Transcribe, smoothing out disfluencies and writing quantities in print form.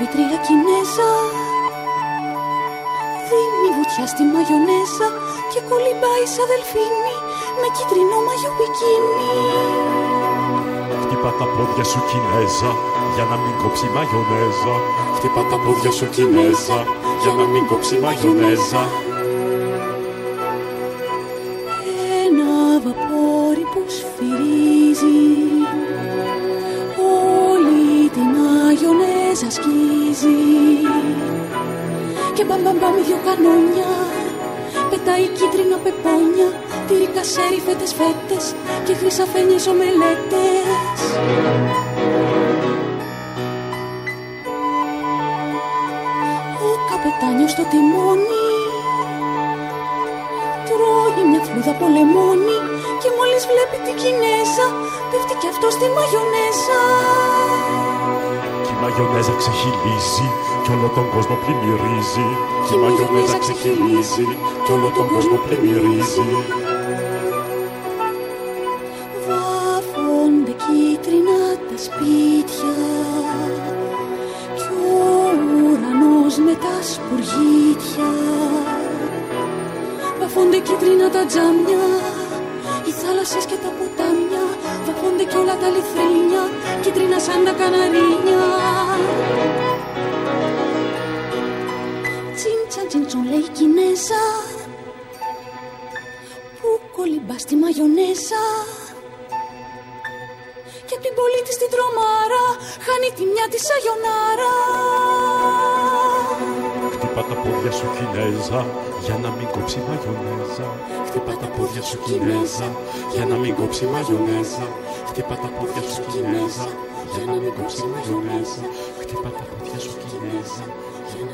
βιτρία Κινέζα δίνει βουτιά στη μαγιονέζα και κολυμπάει σαν δελφίνι με κίτρινο μαγιό μπικίνι. Χτύπα τα πόδια σου Κινέζα για να μην κόψει μαγιονέζα. Χτύπα τα πόδια σου Κινέζα για να μην κόψει μαγιονέζα. Ένα βαπόρι που σφυρίζει όλη τη μαγιονέζα σκίζει και μπαμ μπαμ μπαμ δυο κανόνια πετάει κίτρινα πεπόνια, τυρί κασέρι φέτες φέτες και χρυσαφένιες ομελέτες. Ο καπετάνιος στο τιμόνι τρώει μια φλούδα από λεμόνι και μόλις βλέπει την Κινέζα πέφτει κι αυτό στη μαγιονέζα. Κι η μαγιονέζα ξεχυλίζει κι όλο τον κόσμο πλημμυρίζει. Κι η μαγιονέζα ξεχυλίζει κι όλο τον κόσμο πλημμυρίζει. Βάφονται κίτρινα τα σπίτια κι ο ουρανός με τα σπουργίτια. Βαφώνται κίτρινα τα τζάμια, οι θάλασσες και τα ποτάμια. Βαφώνται κι όλα τα λιθρίνια, κίτρινα σαν τα καναρίνια. Τσιν τσιν τσον λέει η Κινέζα που κολυμπά στη μαγιονέζα και απ' την πόλη της την τρομάρα χάνει τη μια της σαγιονάρα. Χτύπα τα πόδια σου Κινέζα για να μην κόψει μαγιονέζα. Χτύπα τα πόδια σου Κινέζα για να μην κόψει μαγιονέζα. Χτύπα τα πόδια σου Κινέζα για να μην κόψει μαγιονέζα. Χτύπα τα πόδια σου Κινέζα για να